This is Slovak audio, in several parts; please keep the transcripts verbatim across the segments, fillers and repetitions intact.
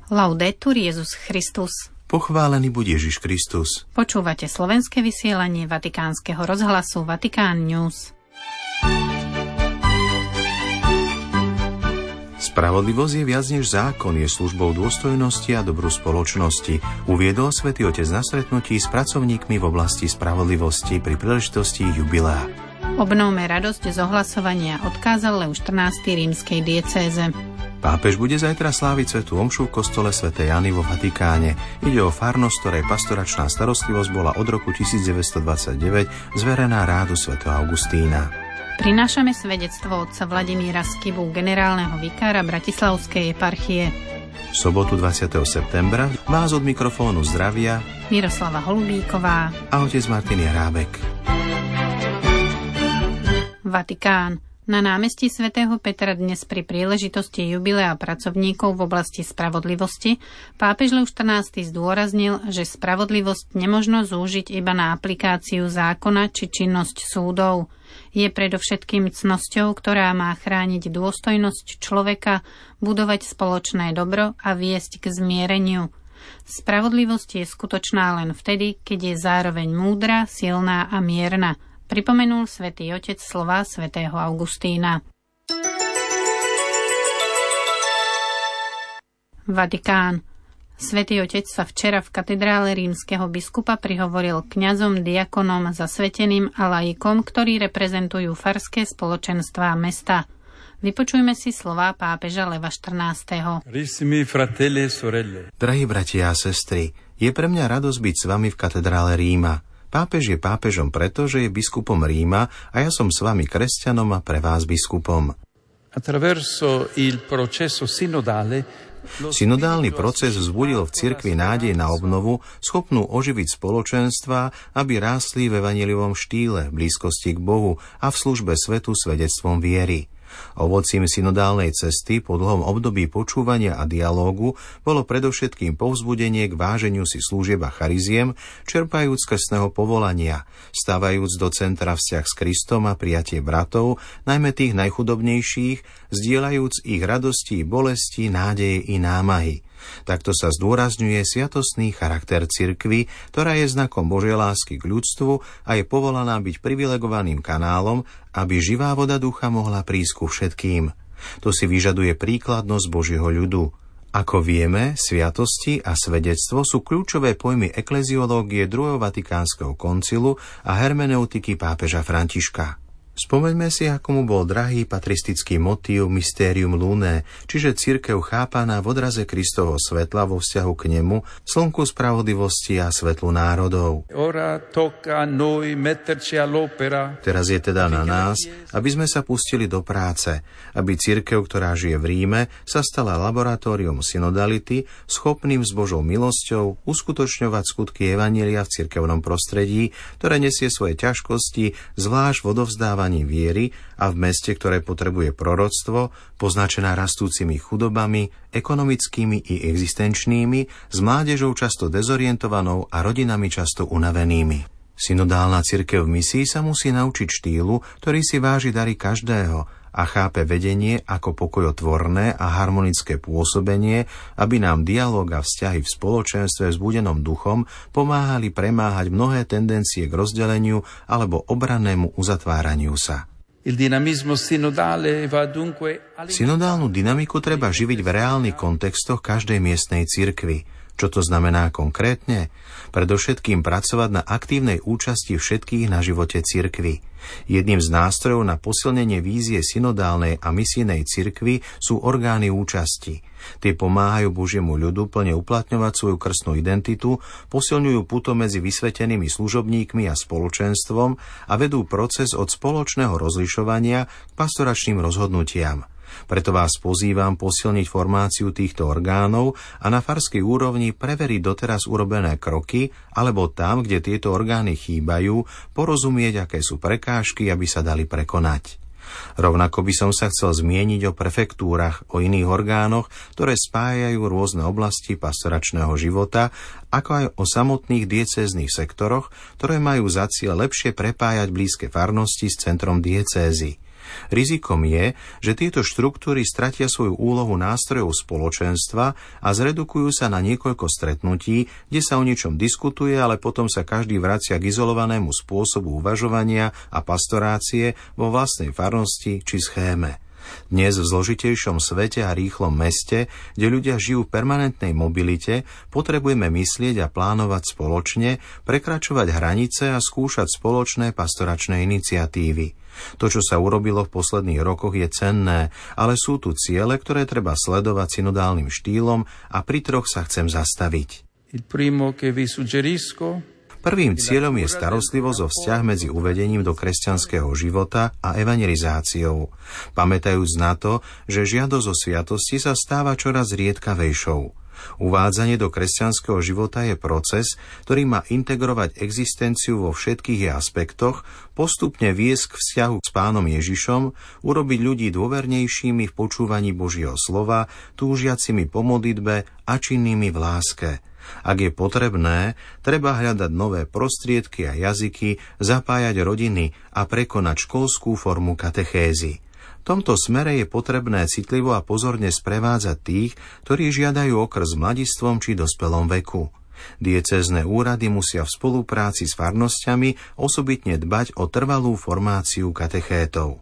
Laudetur Jesus Christus. Pochválený buď Ježiš Kristus. Počúvate slovenské vysielanie Vatikánskeho rozhlasu Vatikán News. Spravodlivosť je viac než zákon, je službou dôstojnosti a dobru spoločnosti, uviedol Svätý Otec na stretnutí s pracovníkmi v oblasti spravodlivosti pri príležitosti jubilea. Obnovme radosť z ohlasovania, odkázal Leoš štrnásty rímskej diecéze. Pápež bude zajtra sláviť svätú omšu v kostole svätej Jany vo Vatikáne. Ide o farnosť, ktorej pastoračná starostlivosť bola od roku devätnásťstodvadsaťdeväť zverená rádu svätého Augustína. Prinášame svedectvo otca Vladimíra Skibu, generálneho vikára Bratislavskej eparchie. V sobotu dvadsiateho septembra vás od mikrofónu zdravia Miroslava Holubíková a otec Martin Jerábek. Vatikán. Na námestí svätého Petra dnes pri príležitosti jubilea pracovníkov v oblasti spravodlivosti pápež Leoš štrnásty zdôraznil, že spravodlivosť nemožno zúžiť iba na aplikáciu zákona či činnosť súdov. Je predovšetkým cnosťou, ktorá má chrániť dôstojnosť človeka, budovať spoločné dobro a viesť k zmiereniu. Spravodlivosť je skutočná len vtedy, keď je zároveň múdra, silná a mierna, pripomenul Svätý Otec slová svätého Augustína. Vatikán. Svätý Otec sa včera v katedrále rímskeho biskupa prihovoril kňazom, diakonom, zasveteným a laikom, ktorí reprezentujú farské spoločenstvá mesta. Vypočujme si slová pápeža Leva štrnásteho. Drahí bratia a sestry, je pre mňa radosť byť s vami v katedrále Ríma. Pápež je pápežom preto, že je biskupom Ríma a ja som s vami kresťanom a pre vás biskupom. Synodálny proces vzbudil v cirkvi nádej na obnovu, schopnú oživiť spoločenstva, aby rástli v evanjeliovom štýle, v blízkosti k Bohu a v službe svetu svedectvom viery. Ovocím synodálnej cesty po dlhom období počúvania a dialógu bolo predovšetkým povzbudenie k váženiu si služieb a chariziem, čerpajúc krstného povolania, stavajúc do centra vzťah s Kristom a prijatie bratov, najmä tých najchudobnejších, zdieľajúc ich radosti, bolesti, nádeje i námahy. Takto sa zdôrazňuje sviatostný charakter cirkvi, ktorá je znakom Božej lásky k ľudstvu a je povolaná byť privilegovaným kanálom, aby živá voda ducha mohla prísť ku všetkým. To si vyžaduje príkladnosť Božieho ľudu. Ako vieme, sviatosti a svedectvo sú kľúčové pojmy ekleziológie druhého Vatikánskeho koncilu a hermeneutiky pápeža Františka. Spomeňme si, ako mu bol drahý patristický motív Mysterium Lunae, čiže cirkev chápaná v odraze Kristovho svetla vo vzťahu k nemu, slnku spravodlivosti a svetlu národov. Teraz je teda na nás, aby sme sa pustili do práce, aby cirkev, ktorá žije v Ríme, sa stala laboratórium synodality, schopným s Božou milosťou uskutočňovať skutky evanjelia v cirkevnom prostredí, ktoré nesie svoje ťažkosti, zvlášť v odovzdávaní viery a v meste, ktoré potrebuje proroctvo, poznačená rastúcimi chudobami, ekonomickými i existenčnými, s mládežou často dezorientovanou a rodinami často unavenými. Synodálna cirkev v misii sa musí naučiť štýlu, ktorý si váži dary každého a chápe vedenie ako pokojotvorné a harmonické pôsobenie, aby nám dialóg a vzťahy v spoločenstve vzbudenom duchom pomáhali premáhať mnohé tendencie k rozdeleniu alebo obrannému uzatváraniu sa. Synodálnu dynamiku treba živiť v reálnych kontextoch každej miestnej cirkvi. Čo to znamená konkrétne? Predovšetkým pracovať na aktívnej účasti všetkých na živote cirkvi. Jedným z nástrojov na posilnenie vízie synodálnej a misijnej cirkvi sú orgány účasti. Tie pomáhajú Božiemu ľudu plne uplatňovať svoju krstnú identitu, posilňujú puto medzi vysvetenými služobníkmi a spoločenstvom a vedú proces od spoločného rozlišovania k pastoračným rozhodnutiam. Preto vás pozývam posilniť formáciu týchto orgánov a na farskej úrovni preveriť doteraz urobené kroky, alebo tam, kde tieto orgány chýbajú, porozumieť, aké sú prekážky, aby sa dali prekonať. Rovnako by som sa chcel zmieniť o prefektúrach, o iných orgánoch, ktoré spájajú rôzne oblasti pastoračného života, ako aj o samotných diecéznych sektoroch, ktoré majú za cieľ lepšie prepájať blízke farnosti s centrom diecézy. Rizikom je, že tieto štruktúry stratia svoju úlohu nástrojov spoločenstva a zredukujú sa na niekoľko stretnutí, kde sa o niečom diskutuje, ale potom sa každý vracia k izolovanému spôsobu uvažovania a pastorácie vo vlastnej farnosti či schéme. Dnes v zložitejšom svete a rýchlom meste, kde ľudia žijú v permanentnej mobilite, potrebujeme myslieť a plánovať spoločne, prekračovať hranice a skúšať spoločné pastoračné iniciatívy. To, čo sa urobilo v posledných rokoch, je cenné, ale sú tu ciele, ktoré treba sledovať synodálnym štýlom a pri troch sa chcem zastaviť. Il primo che vi suggerisco Prvým cieľom je starostlivosť o vzťah medzi uvedením do kresťanského života a evangelizáciou, pamätajúc na to, že žiadosť o sviatosti sa stáva čoraz riedkavejšou. Uvádzanie do kresťanského života je proces, ktorý má integrovať existenciu vo všetkých jej aspektoch, postupne viesť k vzťahu s Pánom Ježišom, urobiť ľudí dôvernejšími v počúvaní Božieho slova, túžiacimi po modlitbe a činnými v láske. Ak je potrebné, treba hľadať nové prostriedky a jazyky, zapájať rodiny a prekonať školskú formu katechézy. V tomto smere je potrebné citlivo a pozorne sprevádzať tých, ktorí žiadajú o krst v mladistvom či dospelom veku. Diecézne úrady musia v spolupráci s farnosťami osobitne dbať o trvalú formáciu katechétov.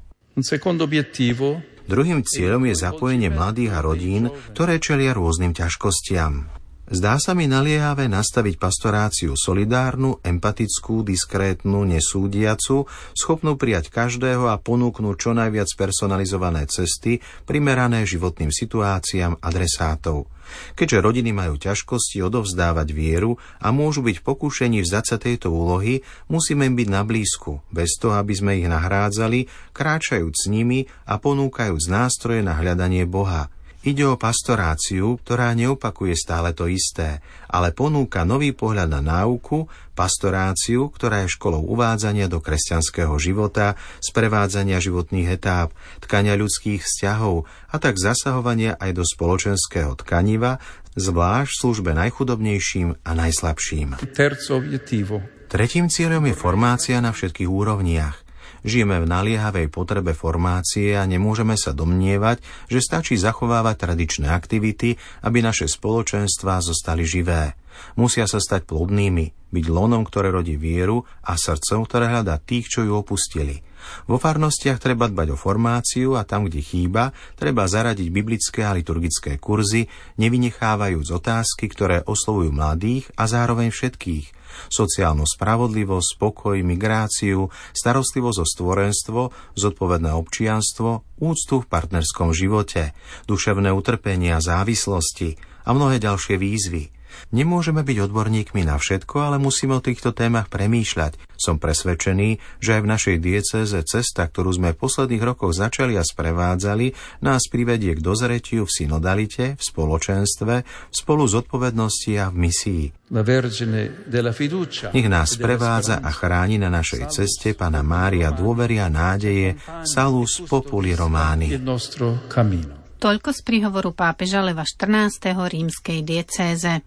Druhým cieľom je zapojenie mladých a rodín, ktoré čelia rôznym ťažkostiam. Zdá sa mi naliehavé nastaviť pastoráciu solidárnu, empatickú, diskrétnu, nesúdiacu, schopnú prijať každého a ponúknuť čo najviac personalizované cesty, primerané životným situáciám adresátov. Keďže rodiny majú ťažkosti odovzdávať vieru a môžu byť v pokúšení vzdať sa tejto úlohy, musíme im byť na blízku, bez toho, aby sme ich nahrádzali, kráčajúc s nimi a ponúkajúc nástroje na hľadanie Boha. Ide o pastoráciu, ktorá neopakuje stále to isté, ale ponúka nový pohľad na náuku, pastoráciu, ktorá je školou uvádzania do kresťanského života, sprevádzania životných etáp, tkania ľudských vzťahov a tak zasahovania aj do spoločenského tkaniva, zvlášť v službe najchudobnejším a najslabším. Tretím cieľom je formácia na všetkých úrovniach. Žijeme v naliehavej potrebe formácie a nemôžeme sa domnievať, že stačí zachovávať tradičné aktivity, aby naše spoločenstvá zostali živé. Musia sa stať plodnými, byť lonom, ktoré rodí vieru a srdcom, ktoré hľadá tých, čo ju opustili. Vo farnostiach treba dbať o formáciu a tam, kde chýba, treba zaradiť biblické a liturgické kurzy, nevynechávajúc otázky, ktoré oslovujú mladých a zároveň všetkých. Sociálnu spravodlivosť, pokoj, migráciu, starostlivosť o stvorenstvo, zodpovedné občianstvo, úctu v partnerskom živote, duševné utrpenia, závislosti a mnohé ďalšie výzvy. Nemôžeme byť odborníkmi na všetko, ale musíme o týchto témach premýšľať. Som presvedčený, že aj v našej diecéze cesta, ktorú sme v posledných rokoch začali a sprevádzali, nás privedie k dozretiu v synodalite, v spoločenstve, v spolu zodpovednosti a v misii. Nech nás prevádza a chráni na našej ceste Panna Mária dôvery a nádeje, Salus Populi Romani. Toľko z príhovoru pápeža Leva štrnásteho rímskej diecéze.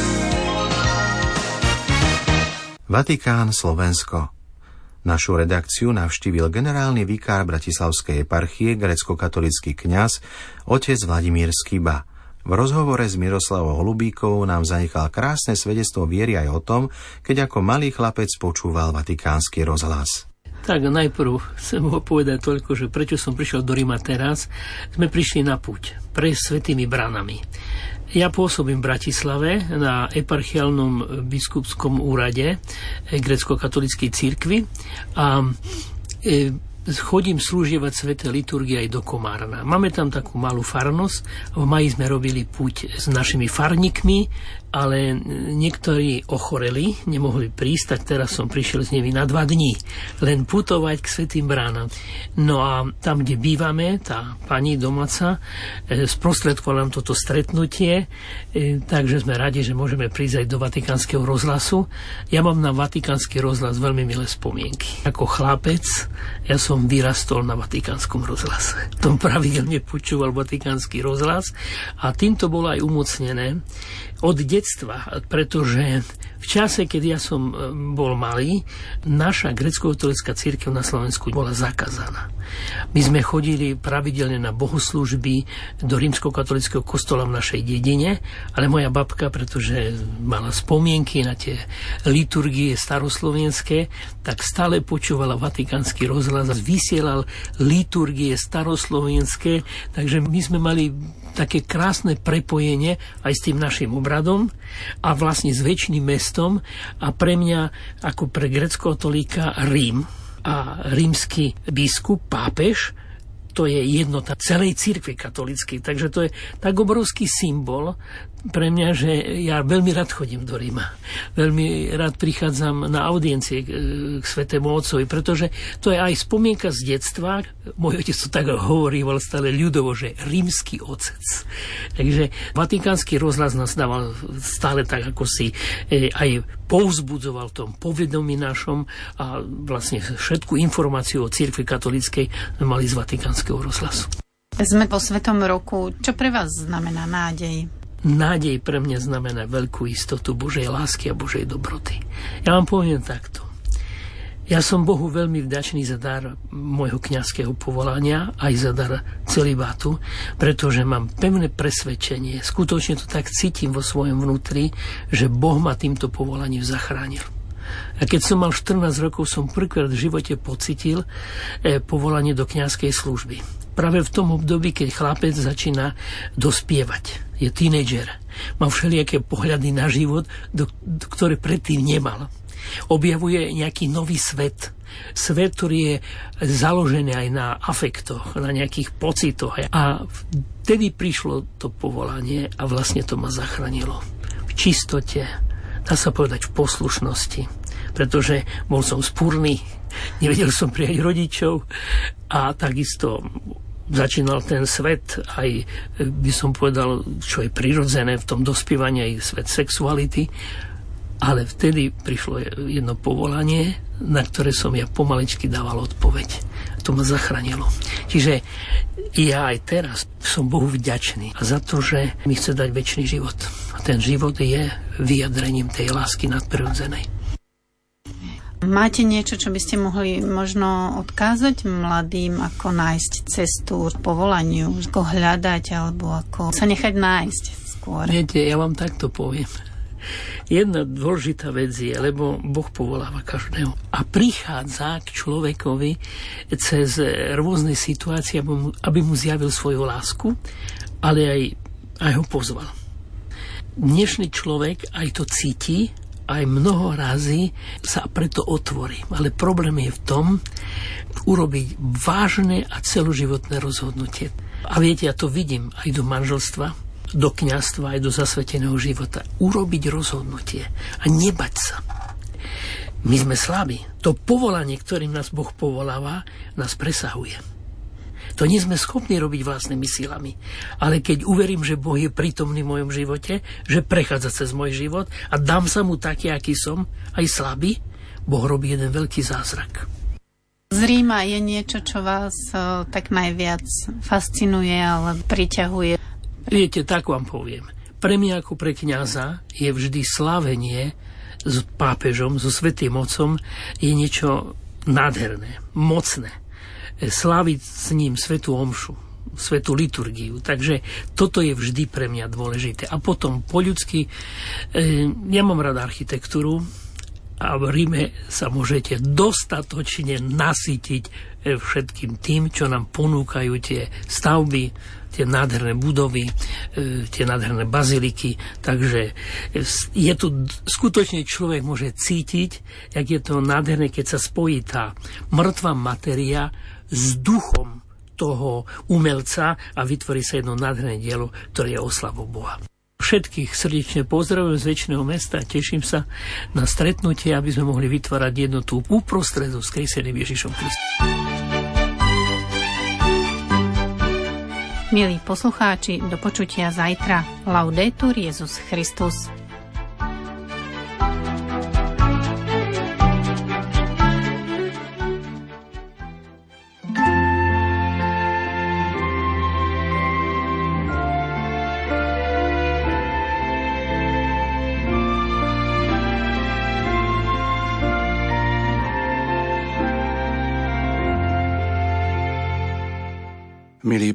Vatikán, Slovensko. Našu redakciu navštívil generálny vikár Bratislavskej eparchie, grécko-katolícky kňaz, otec Vladimír Skiba. V rozhovore s Miroslavou Holubíkovou nám zanechal krásne svedectvo viery aj o tom, keď ako malý chlapec počúval vatikánsky rozhlas. Tak najprv chcem ho povedať toľko, že prečo som prišiel do Ríma teraz. Sme prišli na púť, prejsť svätými branami. Ja pôsobím v Bratislave na eparchiálnom biskupskom úrade grécko-katolíckej cirkvi a e, chodím slúžievať sväté liturgie aj do Komárna. Máme tam takú malú farnosť. V maji sme robili púť s našimi farníkmi, ale niektorí ochoreli, nemohli prísť, tak teraz som prišiel s nimi na dva dní, len putovať k svätým bránam. No a tam, kde bývame, tá pani domáca sprostredkovala nám toto stretnutie, takže sme radi, že môžeme prísť aj do Vatikánskeho rozhlasu. Ja mám na Vatikánsky rozhlas veľmi milé spomienky. Ako chlapec, ja som som vyrastol na Vatikánskom rozhlase. Tom pravidelne počúval Vatikánsky rozhlas a týmto bolo aj umocnené od detstva, pretože v čase, keď ja som bol malý, naša grécko-katolická cirkev na Slovensku bola zakázaná. My sme chodili pravidelne na bohoslúžby do rímskokatolického kostola v našej dedine, ale moja babka, pretože mala spomienky na tie liturgie staroslovenské, tak stále počúvala Vatikánsky rozhlas a vysielal liturgie staroslovenské, takže my sme mali také krásne prepojenie aj s tým našim obradom a vlastne s väčšným mestom a pre mňa ako pre gréckokatolíka Rím a rímsky biskup, pápež, to je jednota celej cirkvi katolíckej. Takže to je tak obrovský symbol pre mňa, že ja veľmi rád chodím do Ríma. Veľmi rád prichádzam na audiencie k, k Svätému Otcovi, pretože to je aj spomienka z detstva. Môj otec to tak hovoríval stále ľudovo, že rímsky otec. Takže Vatikánsky rozhlas nás dával stále tak, ako si e, aj povzbudzoval tom povedomí našom a vlastne všetku informáciu o cirkvi katolíckej sme mali z Vatikánskeho rozhlasu. Sme po Svetom roku. Čo pre vás znamená nádej? Nádej pre mňa znamená veľkú istotu Božej lásky a Božej dobroty. Ja vám poviem takto. Ja som Bohu veľmi vďačný za dar môjho kňazského povolania, aj za dar celibátu, pretože mám pevné presvedčenie, skutočne to tak cítim vo svojom vnútri, že Boh ma týmto povolaním zachránil. A keď som mal štrnásť rokov, som prvýkrát v živote pocitil eh, povolanie do kňazskej služby. Práve v tom období, keď chlapec začína dospievať, je tínedžer, má všelijaké pohľady na život, do, do, ktoré predtým nemal. Objavuje nejaký nový svet. Svet, ktorý je založený aj na afektoch, na nejakých pocitoch. A vtedy prišlo to povolanie a vlastne to ma zachránilo. V čistote, dá sa povedať v poslušnosti, pretože bol som spúrny, nevedel som prijať rodičov a takisto začínal ten svet, aj by som povedal, čo je prirodzené v tom dospievaní, aj svet sexuality. Ale vtedy prišlo jedno povolanie, na ktoré som ja pomaličky dával odpoveď. To ma zachránilo. Čiže ja aj teraz som Bohu vďačný za to, že mi chce dať večný život. A ten život je vyjadrením tej lásky nadprirodzenej. Máte niečo, čo by ste mohli možno odkázať mladým, ako nájsť cestu k povolaniu, ako hľadať, alebo ako sa nechať nájsť skôr? Viete, ja vám takto poviem. Jedna dôležitá vec je, lebo Boh povoláva každého a prichádza k človekovi cez rôzne situácie, aby mu, aby mu zjavil svoju lásku, ale aj, aj ho pozval. Dnešný človek aj to cíti, aj mnoho razy sa preto otvorí. Ale problém je v tom, urobiť vážne a celoživotné rozhodnutie. A viete, ja to vidím aj do manželstva, do kňazstva, aj do zasveteného života. Urobiť rozhodnutie a nebať sa. My sme slabí. To povolanie, ktorým nás Boh povoláva, nás presahuje. To nie sme schopní robiť vlastnými silami. Ale keď uverím, že Boh je prítomný v mojom živote, že prechádza cez môj život a dám sa mu taký, aký som, aj slabý, Boh robí jeden veľký zázrak. Z Ríma je niečo, čo vás o, tak najviac fascinuje, ale priťahuje? Viete, tak vám poviem. Pre mňa ako pre kňaza je vždy slávenie s pápežom, so svätým Otcom je niečo nádherné, mocné. Sláviť s ním svätú omšu, svätú liturgiu. Takže toto je vždy pre mňa dôležité. A potom po ľudsky, e, ja mám rada architektúru a v Ríme sa môžete dostatočne nasytiť všetkým tým, čo nám ponúkajú tie stavby, tie nádherné budovy, e, tie nádherné baziliky. Takže je tu skutočne človek môže cítiť, jak je to nádherné, keď sa spojí tá mŕtva materia s duchom toho umelca a vytvorí sa jedno nádherné dielo, ktoré je oslavou Boha. Všetkých srdečne pozdravujem z večného mesta a teším sa na stretnutie, aby sme mohli vytvárať jednotu uprostred so skrieseným Ježišom Kristom. Milí poslucháči, do počutia zajtra. Laudetur Jesus Christus. Milí